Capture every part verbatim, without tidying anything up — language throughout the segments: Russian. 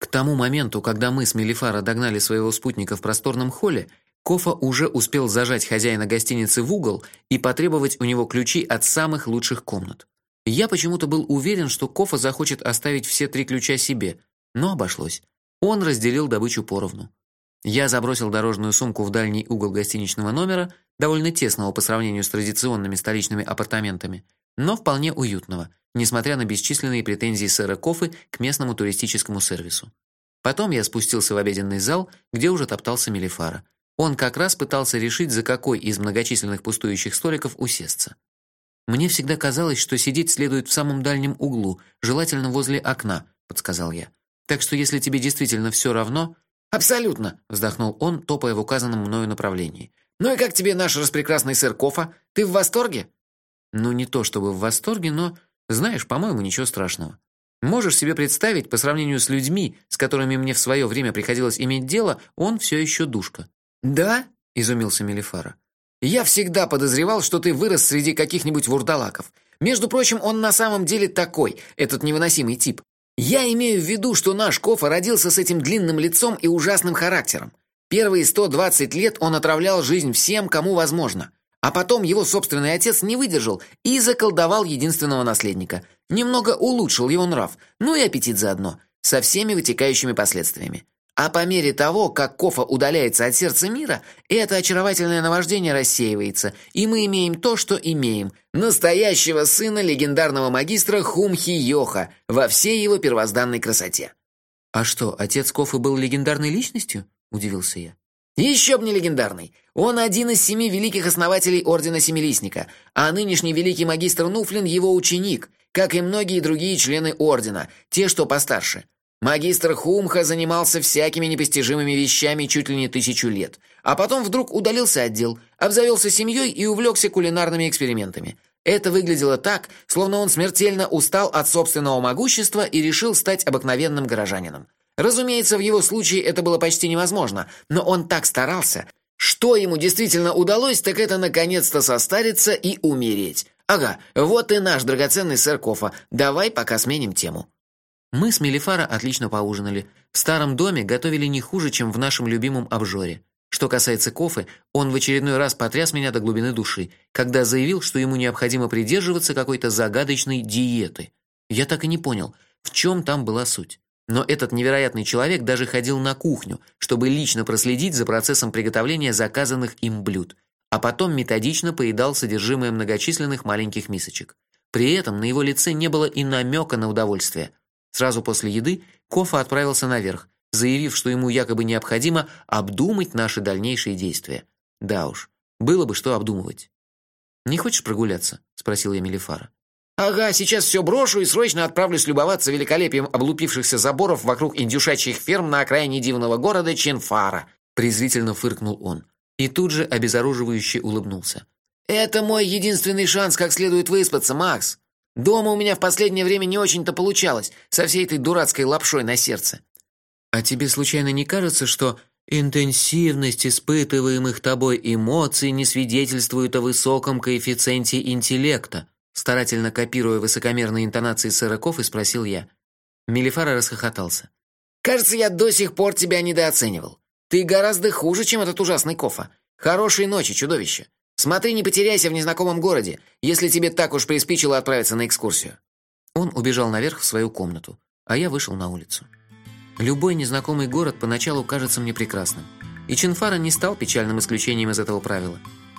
тому моменту, когда мы с Мелифара догнали своего спутника в просторном холле, Кофа уже успел зажать хозяина гостиницы в угол и потребовать у него ключи от самых лучших комнат. Я почему-то был уверен, что Кофа захочет оставить все три ключа себе, но обошлось. Он разделил добычу поровну. Я забросил дорожную сумку в дальний угол гостиничного номера, довольно тесного по сравнению с традиционными столичными апартаментами, но вполне уютного, несмотря на бесчисленные претензии сэра Кофы к местному туристическому сервису. Потом я спустился в обеденный зал, где уже топтался Мелифара. Он как раз пытался решить, за какой из многочисленных пустующих столиков усесться. Мне всегда казалось, что сидеть следует в самом дальнем углу, желательно возле окна, подсказал я. Так что если тебе действительно все равно... Абсолютно, вздохнул он, топая в указанном мною направлении. Ну и как тебе наш распрекрасный сэр Кофа? Ты в восторге? Ну не то чтобы в восторге, но, знаешь, по-моему, ничего страшного. Можешь себе представить, по сравнению с людьми, с которыми мне в свое время приходилось иметь дело, он все еще душка. Да? Изумился Мелифара. Я всегда подозревал, что ты вырос среди каких-нибудь вурдалаков. Между прочим, он на самом деле такой, этот невыносимый тип. Я имею в виду, что наш Кофа родился с этим длинным лицом и ужасным характером. Первые сто двадцать лет он отравлял жизнь всем, кому возможно. А потом его собственный отец не выдержал и заколдовал единственного наследника. Немного улучшил его нрав, ну и аппетит заодно, со всеми вытекающими последствиями. А по мере того, как Кофа удаляется от сердца мира, это очаровательное наваждение рассеивается, и мы имеем то, что имеем. Настоящего сына легендарного магистра Хумхи-Йоха во всей его первозданной красоте. А что, отец Кофы был легендарной личностью? Удивился я. Еще б не легендарный. Он один из семи великих основателей Ордена Семилистника, а нынешний великий магистр Нуфлин его ученик, как и многие другие члены Ордена, те, что постарше. Магистр Хумха занимался всякими непостижимыми вещами чуть ли не тысячу лет, а потом вдруг удалился от дел, обзавелся семьей и увлекся кулинарными экспериментами. Это выглядело так, словно он смертельно устал от собственного могущества и решил стать обыкновенным горожанином. Разумеется, в его случае это было почти невозможно, но он так старался. Что ему действительно удалось, так это наконец-то состариться и умереть. Ага, вот и наш драгоценный сэр Кофа. Давай пока сменим тему. Мы с Мелифара отлично поужинали. В старом доме готовили не хуже, чем в нашем любимом обжоре. Что касается Кофы, он в очередной раз потряс меня до глубины души, когда заявил, что ему необходимо придерживаться какой-то загадочной диеты. Я так и не понял, в чем там была суть. Но этот невероятный человек даже ходил на кухню, чтобы лично проследить за процессом приготовления заказанных им блюд, а потом методично поедал содержимое многочисленных маленьких мисочек. При этом на его лице не было и намека на удовольствие. Сразу после еды Кофа отправился наверх, заявив, что ему якобы необходимо обдумать наши дальнейшие действия. Да уж, было бы что обдумывать. «Не хочешь прогуляться?» – спросил я Мелифара. «Ага, сейчас все брошу и срочно отправлюсь любоваться великолепием облупившихся заборов вокруг индюшачьих ферм на окраине дивного города Чинфара», – презрительно фыркнул он. И тут же обезоруживающе улыбнулся. «Это мой единственный шанс как следует выспаться, Макс. Дома у меня в последнее время не очень-то получалось, со всей этой дурацкой лапшой на сердце». «А тебе случайно не кажется, что интенсивность испытываемых тобой эмоций не свидетельствует о высоком коэффициенте интеллекта?» Старательно копируя высокомерные интонации сэра Кофы, спросил я. Мелифара расхохотался. «Кажется, я до сих пор тебя недооценивал. Ты гораздо хуже, чем этот ужасный Кофа. Хорошей ночи, чудовище. Смотри, не потеряйся в незнакомом городе, если тебе так уж приспичило отправиться на экскурсию». Он убежал наверх в свою комнату, а я вышел на улицу. Любой незнакомый город поначалу кажется мне прекрасным, и Чинфара не стал печальным исключением из этого правила.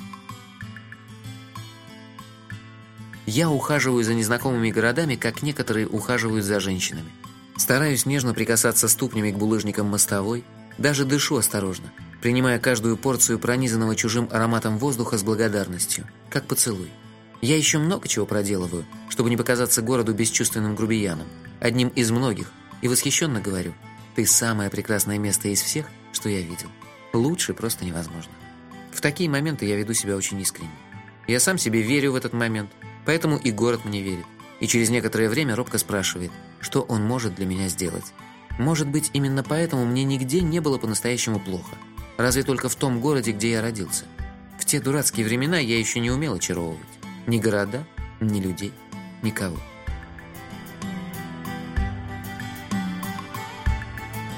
Я ухаживаю за незнакомыми городами, как некоторые ухаживают за женщинами. Стараюсь нежно прикасаться ступнями к булыжникам мостовой, даже дышу осторожно, принимая каждую порцию пронизанного чужим ароматом воздуха с благодарностью, как поцелуй. Я еще много чего проделываю, чтобы не показаться городу бесчувственным грубияном, одним из многих, и восхищенно говорю: «Ты самое прекрасное место из всех, что я видел. Лучше просто невозможно». В такие моменты я веду себя очень искренне. Я сам себе верю в этот момент, поэтому и город мне верит. И через некоторое время робко спрашивает, что он может для меня сделать. Может быть, именно поэтому мне нигде не было по-настоящему плохо. Разве только в том городе, где я родился. В те дурацкие времена я еще не умел очаровывать. Ни города, ни людей, никого.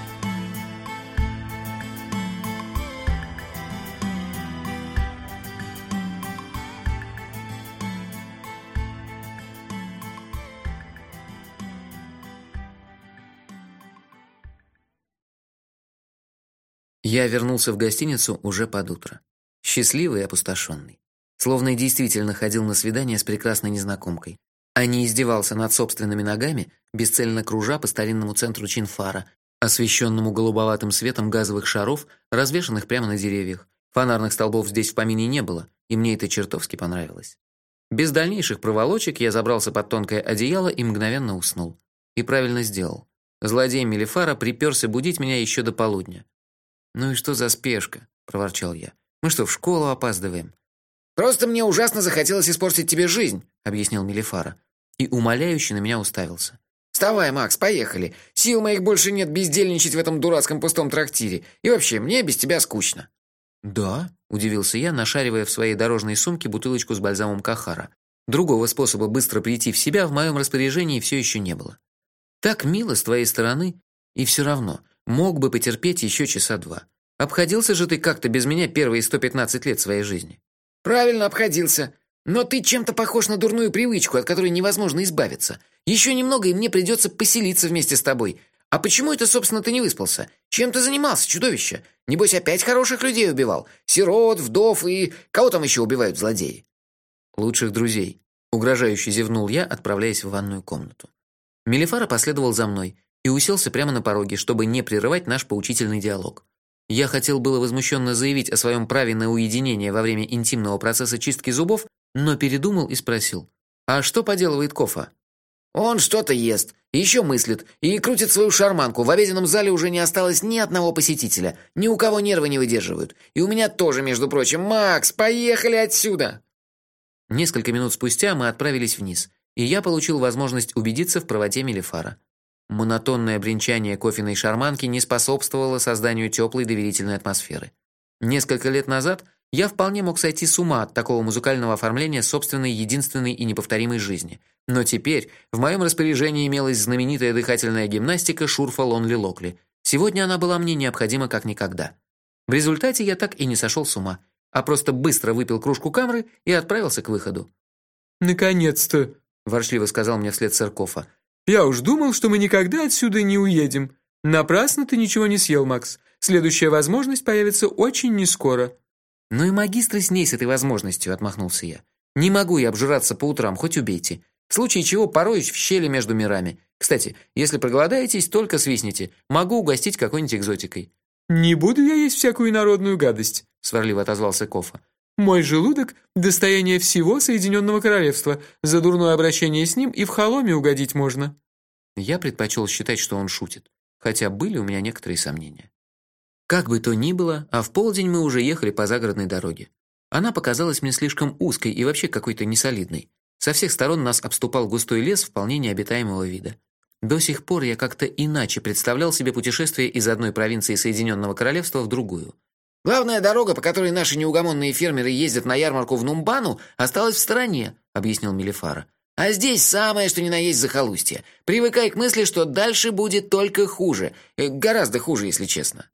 Я вернулся в гостиницу уже под утро, счастливый и опустошенный, словно и действительно ходил на свидание с прекрасной незнакомкой, а не издевался над собственными ногами, бесцельно кружа по старинному центру Чинфара, освещенному голубоватым светом газовых шаров, развешанных прямо на деревьях. Фонарных столбов здесь в помине не было, и мне это чертовски понравилось. Без дальнейших проволочек я забрался под тонкое одеяло и мгновенно уснул. И правильно сделал. Злодей Мелифара припёрся будить меня еще до полудня. «Ну и что за спешка?» – проворчал я. «Мы что, в школу опаздываем?» «Просто мне ужасно захотелось испортить тебе жизнь», – объяснил Мелифара. И умоляюще на меня уставился. «Вставай, Макс, поехали. Сил моих больше нет бездельничать в этом дурацком пустом трактире. И вообще, мне без тебя скучно». «Да?» – удивился я, нашаривая в своей дорожной сумке бутылочку с бальзамом Кахара. Другого способа быстро прийти в себя в моем распоряжении все еще не было. Так мило с твоей стороны, и все равно мог бы потерпеть еще часа два. Обходился же ты как-то без меня первые сто пятнадцать лет своей жизни. Правильно обходился. Но ты чем-то похож на дурную привычку, от которой невозможно избавиться. Еще немного, и мне придется поселиться вместе с тобой. А почему это, собственно, ты не выспался? Чем ты занимался, чудовище? Небось, опять хороших людей убивал? Сирот, вдов и... Кого там еще убивают злодеи? Лучших друзей. Угрожающе зевнул я, отправляясь в ванную комнату. Мелифара последовал за мной и уселся прямо на пороге, чтобы не прерывать наш поучительный диалог. Я хотел было возмущенно заявить о своем праве на уединение во время интимного процесса чистки зубов, но передумал и спросил: «А что поделывает Кофа?» «Он что-то ест, еще мыслит и крутит свою шарманку. В обеденном зале уже не осталось ни одного посетителя, ни у кого нервы не выдерживают. И у меня тоже, между прочим. Макс, поехали отсюда!» Несколько минут спустя мы отправились вниз, и я получил возможность убедиться в правоте Мелифара. Монотонное бренчание кофейной шарманки не способствовало созданию теплой доверительной атмосферы. Несколько лет назад я вполне мог сойти с ума от такого музыкального оформления собственной единственной и неповторимой жизни. Но теперь в моем распоряжении имелась знаменитая дыхательная гимнастика Шурфа Лонли Локли. Сегодня она была мне необходима как никогда. В результате я так и не сошел с ума, а просто быстро выпил кружку камры и отправился к выходу. «Наконец-то!» – ворчливо сказал мне вслед сэр Кофа. «Я уж думал, что мы никогда отсюда не уедем. Напрасно ты ничего не съел, Макс. Следующая возможность появится очень нескоро». «Ну и магистры с ней с этой возможностью», – отмахнулся я. «Не могу я обжираться по утрам, хоть убейте. В случае чего пороюсь в щели между мирами. Кстати, если проголодаетесь, только свистните. Могу угостить какой-нибудь экзотикой». «Не буду я есть всякую народную гадость», – сварливо отозвался Кофа. «Мой желудок – достояние всего Соединенного Королевства. За дурное обращение с ним и в холоме угодить можно». Я предпочел считать, что он шутит, хотя были у меня некоторые сомнения. Как бы то ни было, а в полдень мы уже ехали по загородной дороге. Она показалась мне слишком узкой и вообще какой-то несолидной. Со всех сторон нас обступал густой лес вполне необитаемого вида. До сих пор я как-то иначе представлял себе путешествие из одной провинции Соединенного Королевства в другую. «Главная дорога, по которой наши неугомонные фермеры ездят на ярмарку в Нумбану, осталась в стороне», — объяснил Мелифара. «А здесь самое, что ни на есть захолустье. Привыкай к мысли, что дальше будет только хуже. Э, гораздо хуже, если честно».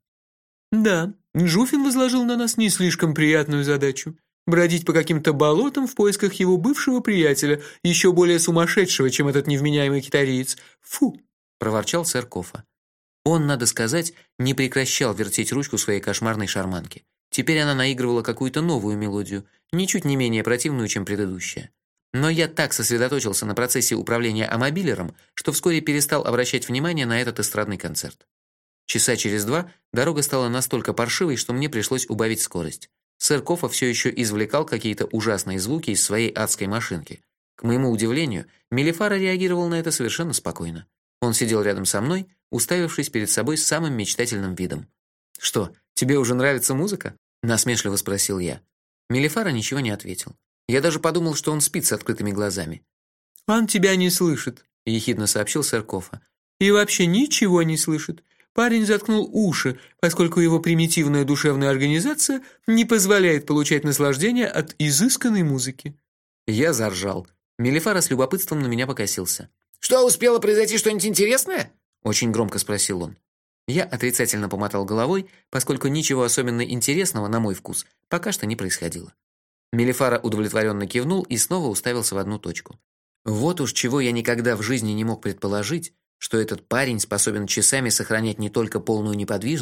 «Да, Жуфин возложил на нас не слишком приятную задачу. Бродить по каким-то болотам в поисках его бывшего приятеля, еще более сумасшедшего, чем этот невменяемый китариец. Фу!» – проворчал сэр Кофа. Он, надо сказать, не прекращал вертеть ручку своей кошмарной шарманки. Теперь она наигрывала какую-то новую мелодию, ничуть не менее противную, чем предыдущая. Но я так сосредоточился на процессе управления амобилером, что вскоре перестал обращать внимание на этот эстрадный концерт. Часа через два дорога стала настолько паршивой, что мне пришлось убавить скорость. Сэр Кофа все еще извлекал какие-то ужасные звуки из своей адской машинки. К моему удивлению, Мелифара реагировал на это совершенно спокойно. Он сидел рядом со мной, уставившись перед собой с самым мечтательным видом. «Что, тебе уже нравится музыка?» – насмешливо спросил я. Мелифара ничего не ответил. Я даже подумал, что он спит с открытыми глазами. «Он тебя не слышит», – ехидно сообщил сэр Кофа. «И вообще ничего не слышит. Парень заткнул уши, поскольку его примитивная душевная организация не позволяет получать наслаждение от изысканной музыки». Я заржал. Мелифара с любопытством на меня покосился. «Что, успело произойти что-нибудь интересное?» – очень громко спросил он. Я отрицательно помотал головой, поскольку ничего особенно интересного, на мой вкус, пока что не происходило. Мелифара удовлетворенно кивнул и снова уставился в одну точку. Вот уж чего я никогда в жизни не мог предположить, что этот парень способен часами сохранять не только полную неподвижность,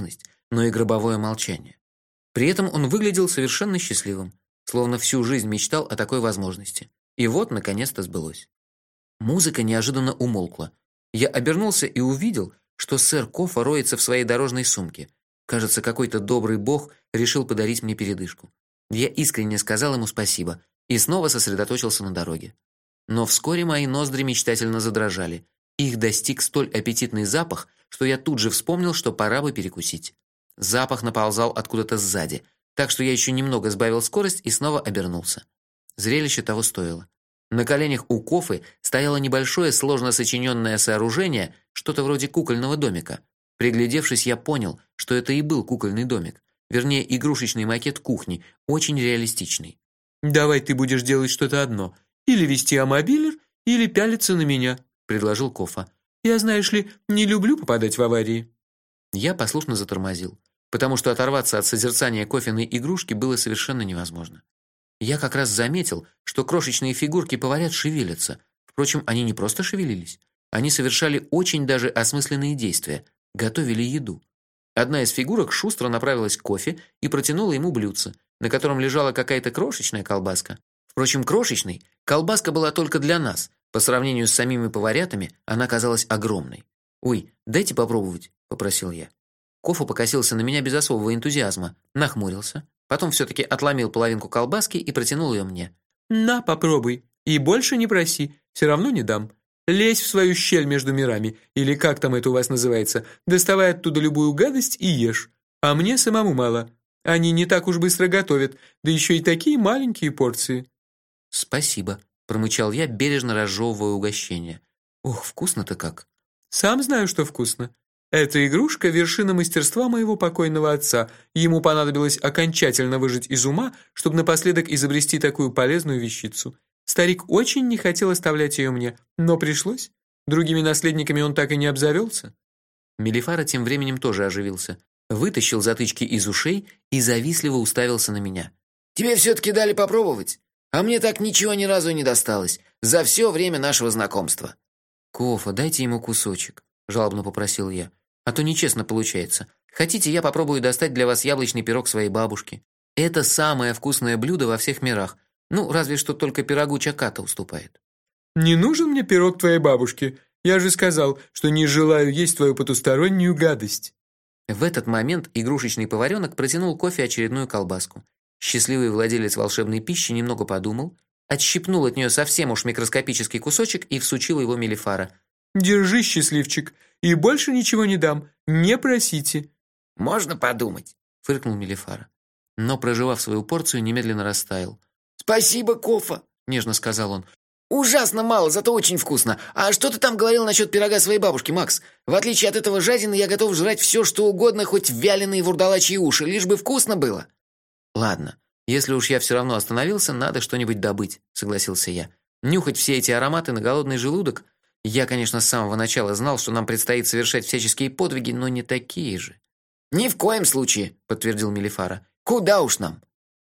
но и гробовое молчание. При этом он выглядел совершенно счастливым, словно всю жизнь мечтал о такой возможности. И вот наконец-то сбылось. Музыка неожиданно умолкла. Я обернулся и увидел, что сэр Кофа роется в своей дорожной сумке. Кажется, какой-то добрый бог решил подарить мне передышку. Я искренне сказал ему спасибо и снова сосредоточился на дороге. Но вскоре мои ноздри мечтательно задрожали. Их достиг столь аппетитный запах, что я тут же вспомнил, что пора бы перекусить. Запах наползал откуда-то сзади, так что я еще немного сбавил скорость и снова обернулся. Зрелище того стоило. На коленях у Кофы стояло небольшое сложно сочиненное сооружение, что-то вроде кукольного домика. Приглядевшись, я понял, что это и был кукольный домик, вернее, игрушечный макет кухни, очень реалистичный. Давай ты будешь делать что-то одно: или вести амобилер, или пялиться на меня, предложил Кофа. Я, знаешь ли, не люблю попадать в аварии. Я послушно затормозил, потому что оторваться от созерцания Кофиной игрушки было совершенно невозможно. Я как раз заметил, что крошечные фигурки поварят шевелятся. Впрочем, они не просто шевелились, они совершали очень даже осмысленные действия, готовили еду. Одна из фигурок шустро направилась к Кофе и протянула ему блюдце, на котором лежала какая-то крошечная колбаска. Впрочем, крошечной колбаска была только для нас. По сравнению с самими поварятами, она казалась огромной. "Ой, дайте попробовать", попросил я. Кофа покосился на меня без особого энтузиазма, нахмурился, потом все таки отломил половинку колбаски и протянул ее мне. На, попробуй, и больше не проси, все равно не дам. Лезь в свою щель между мирами, или как там это у вас называется, доставай оттуда любую гадость и ешь. А мне самому мало. Они не так уж быстро готовят, да еще и такие маленькие порции. Спасибо, промычал я, бережно разжевывая угощение. Ох, вкусно-то как. Сам знаю, что вкусно. Эта игрушка вершина мастерства моего покойного отца. Ему понадобилось окончательно выжить из ума, чтобы напоследок изобрести такую полезную вещицу. Старик очень не хотел оставлять ее мне, но пришлось. Другими наследниками он так и не обзавелся. Мелифара тем временем тоже оживился, вытащил затычки из ушей и завистливо уставился на меня. Тебе все таки дали попробовать, а мне так ничего ни разу не досталось за все время нашего знакомства. Кофа, дайте ему кусочек, жалобно попросил я. А то нечестно получается. Хотите, я попробую достать для вас яблочный пирог своей бабушки? Это самое вкусное блюдо во всех мирах. Ну, разве что только пирогу Чаката уступает. Не нужен мне пирог твоей бабушки. Я же сказал, что не желаю есть твою потустороннюю гадость. В этот момент игрушечный поваренок протянул Кофе очередную колбаску. Счастливый владелец волшебной пищи немного подумал, отщипнул от нее совсем уж микроскопический кусочек и всучил его Мелифара. Держи, счастливчик, и больше ничего не дам. Не просите. Можно подумать, фыркнул Мелифара, но прожевав свою порцию, немедленно растаял. Спасибо, Кофа, нежно сказал он. Ужасно мало, зато очень вкусно. А что ты там говорил насчет пирога своей бабушки, Макс? В отличие от этого жадины, я готов жрать все, что угодно, хоть вяленые вурдалачьи уши, лишь бы вкусно было. Ладно, если уж я все равно остановился, надо что-нибудь добыть, согласился я. Нюхать все эти ароматы на голодный желудок. Я, конечно, с самого начала знал, что нам предстоит совершать всяческие подвиги, но не такие же. Ни в коем случае, подтвердил Мелифара. Куда уж нам?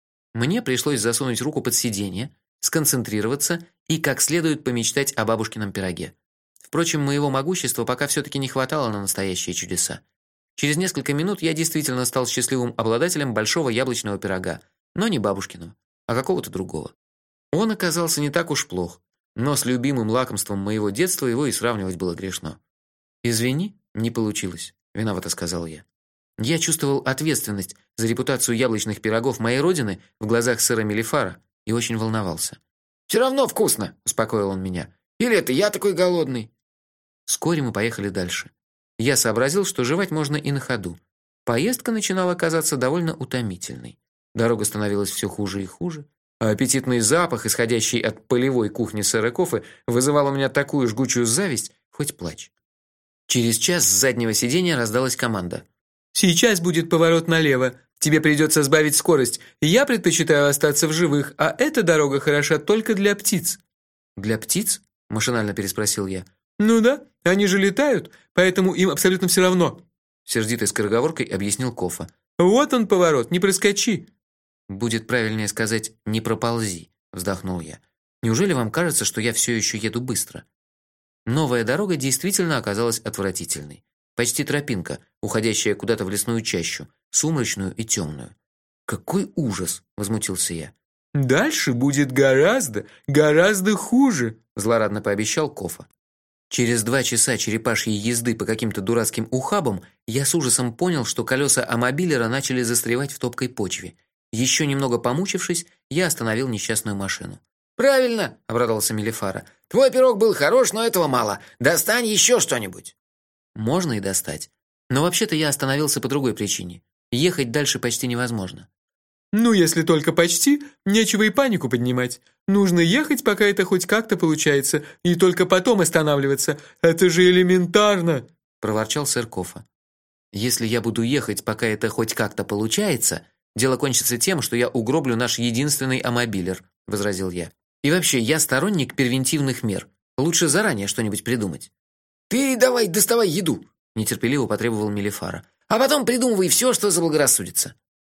Мне пришлось засунуть руку под сиденье, сконцентрироваться и как следует помечтать о бабушкином пироге. Впрочем, моего могущества пока все таки не хватало на настоящие чудеса. Через несколько минут я действительно стал счастливым обладателем большого яблочного пирога, но не бабушкиного, а какого-то другого. Он оказался не так уж плох, но с любимым лакомством моего детства его и сравнивать было грешно. Извини, не получилось, виновато сказал я. Я чувствовал ответственность за репутацию яблочных пирогов моей родины в глазах сэра Мелифара и очень волновался. Все равно вкусно, успокоил он меня. Или это я такой голодный? Вскоре мы поехали дальше. Я сообразил, что жевать можно и на ходу. Поездка начинала казаться довольно утомительной. Дорога становилась все хуже и хуже, а аппетитный запах, исходящий от полевой кухни сэра Кофы, вызывал у меня такую жгучую зависть, хоть плачь. Через час с заднего сиденья раздалась команда. Сейчас будет поворот налево. Тебе придется сбавить скорость. Я предпочитаю остаться в живых, а эта дорога хороша только для птиц. Для птиц? Машинально переспросил я. Ну да, они же летают, поэтому им абсолютно все равно, сердитой скороговоркой объяснил Кофа. Вот он поворот, не проскочи. Будет правильнее сказать: не проползи, вздохнул я. Неужели вам кажется, что я все еще еду быстро? Новая дорога действительно оказалась отвратительной. почти тропинка, уходящая куда-то в лесную чащу, сумрачную и темную. Какой ужас, возмутился я. Дальше будет гораздо, гораздо хуже, злорадно пообещал Кофа. Через два часа черепашьей езды по каким-то дурацким ухабам я с ужасом понял, что колеса амобилера начали застревать в топкой почве. Еще немного помучившись, я остановил несчастную машину. Правильно, обрадовался Мелифара. Твой пирог был хорош, но этого мало. Достань еще что-нибудь. Можно и достать. Но вообще-то я остановился по другой причине. Ехать дальше почти невозможно. Ну, если только почти, нечего и панику поднимать. Нужно ехать, пока это хоть как-то получается, и только потом останавливаться. Это же элементарно, проворчал сэр Кофа. Если я буду ехать, пока это хоть как-то получается, дело кончится тем, что я угроблю наш единственный амобилер, возразил я. И вообще, я сторонник превентивных мер. Лучше заранее что-нибудь придумать. Ты давай доставай еду, нетерпеливо потребовал Мелифара. А потом придумывай все, что заблагорассудится.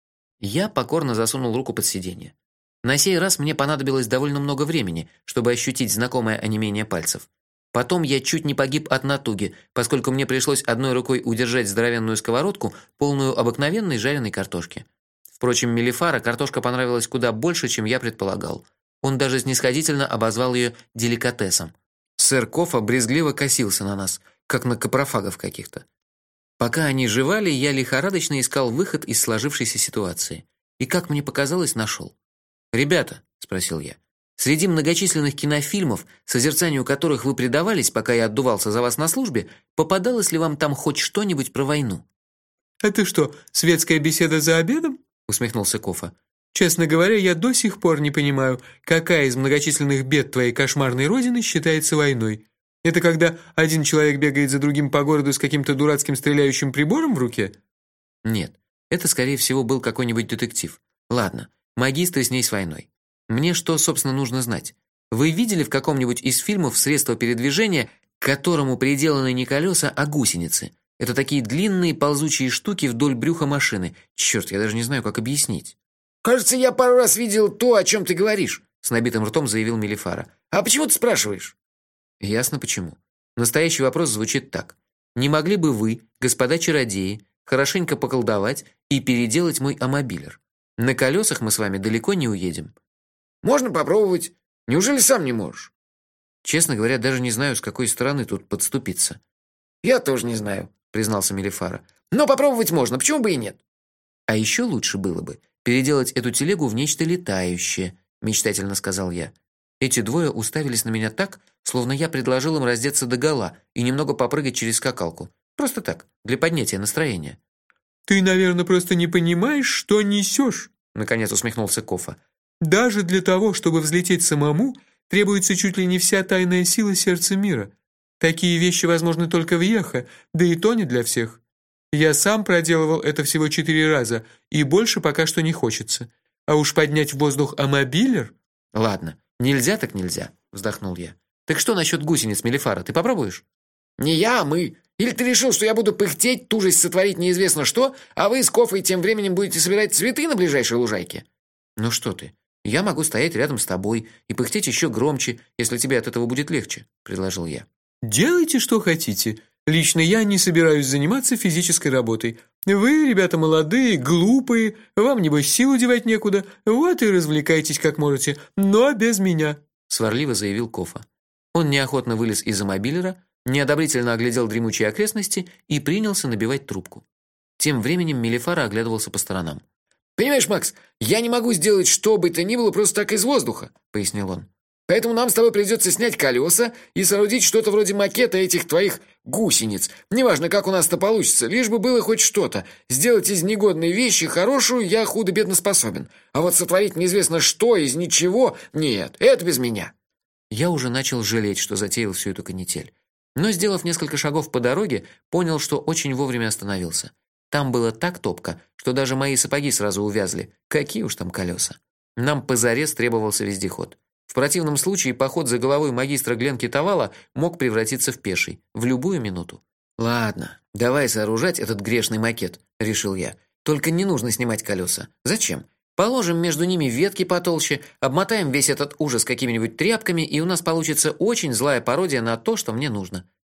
Я покорно засунул руку под сиденье. На сей раз мне понадобилось довольно много времени, чтобы ощутить знакомое онемение пальцев. Потом я чуть не погиб от натуги, поскольку мне пришлось одной рукой удержать здоровенную сковородку, полную обыкновенной жареной картошки. Впрочем, Мелифара картошка понравилась куда больше, чем я предполагал. Он даже снисходительно обозвал ее деликатесом. Сэр Кофа брезгливо косился на нас, как на капрофагов каких-то. Пока они жевали, я лихорадочно искал выход из сложившейся ситуации. И, как мне показалось, нашел. «Ребята», – спросил я, – «среди многочисленных кинофильмов, созерцанию которых вы предавались, пока я отдувался за вас на службе, попадалось ли вам там хоть что-нибудь про войну?» «Это что, светская беседа за обедом?» – усмехнулся Кофа. «Честно говоря, я до сих пор не понимаю, какая из многочисленных бед твоей кошмарной родины считается войной. Это когда один человек бегает за другим по городу с каким-то дурацким стреляющим прибором в руке?» «Нет, это, скорее всего, был какой-нибудь детектив. Ладно, магистры с ней с войной. Мне что, собственно, нужно знать? Вы видели в каком-нибудь из фильмов средство передвижения, к которому приделаны не колеса, а гусеницы? Это такие длинные ползучие штуки вдоль брюха машины. Черт, я даже не знаю, как объяснить». «Кажется, я пару раз видел то, о чем ты говоришь», — с набитым ртом заявил Мелифара. «А почему ты спрашиваешь?» Ясно почему. Настоящий вопрос звучит так: не могли бы вы, господа чародеи, хорошенько поколдовать и переделать мой амобилер? На колесах мы с вами далеко не уедем. Можно попробовать. Неужели сам не можешь? Честно говоря, даже не знаю, с какой стороны тут подступиться. Я тоже не знаю, признался Мелифара. Но попробовать можно, почему бы и нет? А еще лучше было бы переделать эту телегу в нечто летающее, мечтательно сказал я. Эти двое уставились на меня так, словно я предложил им раздеться догола и немного попрыгать через скакалку. Просто так, для поднятия настроения. «Ты, наверное, просто не понимаешь, что несешь», — наконец усмехнулся Кофа. «Даже для того, чтобы взлететь самому, требуется чуть ли не вся тайная сила сердца мира. Такие вещи возможны только в Йеха, да и то не для всех. Я сам проделывал это всего четыре раза, и больше пока что не хочется. А уж поднять в воздух амобилер...» «Ладно, нельзя так нельзя», — вздохнул я. «Так что насчет гусениц, Мелифара, ты попробуешь?» «Не я, а мы. Или ты решил, что я буду пыхтеть, тужить сотворить неизвестно что, а вы с Кофой тем временем будете собирать цветы на ближайшей лужайке?» «Ну что ты, я могу стоять рядом с тобой и пыхтеть еще громче, если тебе от этого будет легче», — предложил я. «Делайте, что хотите. Лично я не собираюсь заниматься физической работой. Вы, ребята молодые, глупые, вам, небось, силу девать некуда, вот и развлекайтесь как можете, но без меня», — сварливо заявил Кофа. Он неохотно вылез из амобилера, неодобрительно оглядел дремучие окрестности и принялся набивать трубку. Тем временем Мелифара оглядывался по сторонам. «Понимаешь, Макс, я не могу сделать что бы то ни было просто так из воздуха», — пояснил он. «Поэтому нам с тобой придется снять колеса и соорудить что-то вроде макета этих твоих гусениц. Неважно, как у нас это получится, лишь бы было хоть что-то. Сделать из негодной вещи хорошую я худо-бедно способен. А вот сотворить неизвестно что из ничего — нет, это без меня». Я уже начал жалеть, что затеял всю эту канитель. Но, сделав несколько шагов по дороге, понял, что очень вовремя остановился. Там было так топко, что даже мои сапоги сразу увязли. Какие уж там колеса. Нам позарез требовался вездеход. В противном случае поход за головой магистра Гленки Тавала мог превратиться в пеший в любую минуту. «Ладно, давай сооружать этот грешный макет», — решил я. «Только не нужно снимать колеса. Зачем? Положим между ними ветки потолще, обмотаем весь этот ужас какими-нибудь тряпками, и у нас получится очень злая пародия на то, что мне нужно.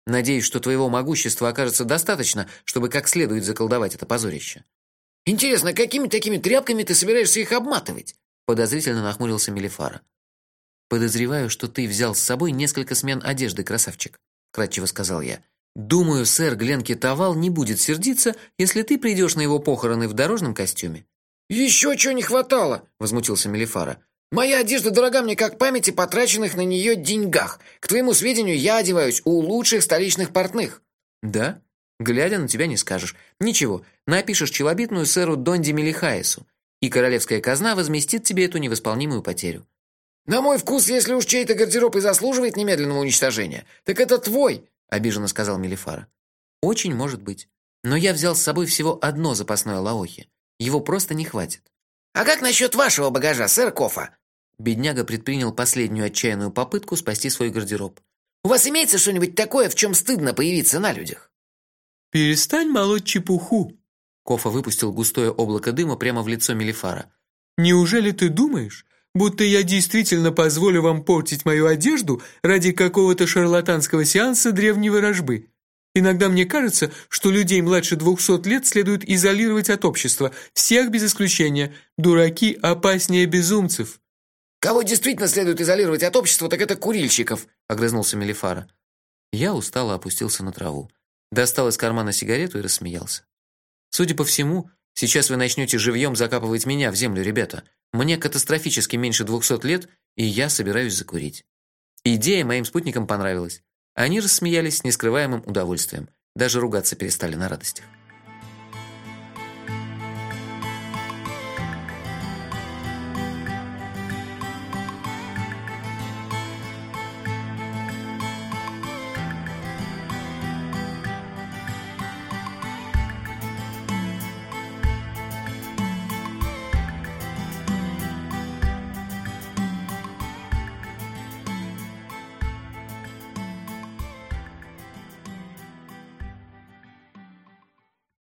Надеюсь, что твоего могущества окажется достаточно, чтобы как следует заколдовать это позорище. Интересно, какими такими тряпками ты собираешься их обматывать? Подозрительно нахмурился Мелифара. Подозреваю, что ты взял с собой несколько смен одежды, красавчик, кратчево сказал я. Думаю, сэр Гленки Тавал не будет сердиться, если ты придешь на его похороны в дорожном костюме. Еще чего не хватало, возмутился Мелифара. Моя одежда дорога мне как память о потраченных на нее деньгах. К твоему сведению, я одеваюсь у лучших столичных портных. Да? Глядя на тебя не скажешь. Ничего, напишешь челобитную сэру Донди Мелихаесу, и королевская казна возместит тебе эту невосполнимую потерю. На мой вкус, если уж чей-то гардероб и заслуживает немедленного уничтожения, так это твой, обиженно сказал Мелифара. Очень может быть. Но я взял с собой всего одно запасное лаохи. Его просто не хватит. А как насчет вашего багажа, сэр Кофа? Бедняга предпринял последнюю отчаянную попытку спасти свой гардероб. У вас имеется что-нибудь такое, в чем стыдно появиться на людях? Перестань молоть чепуху. Кофа выпустил густое облако дыма прямо в лицо Мелифара. Неужели ты думаешь, будто я действительно позволю вам портить мою одежду ради какого-то шарлатанского сеанса древней ворожбы? Иногда мне кажется, что людей младше двухсот лет следует изолировать от общества, всех без исключения. Дураки опаснее безумцев. Кого действительно следует изолировать от общества, так это курильщиков, огрызнулся Мелифара. Я устало опустился на траву, достал из кармана сигарету и рассмеялся. Судя по всему, сейчас вы начнете живьем закапывать меня в землю, ребята. Мне катастрофически меньше двухсот лет, и я собираюсь закурить. Идея моим спутникам понравилась. Они рассмеялись с нескрываемым удовольствием, даже ругаться перестали на радостях.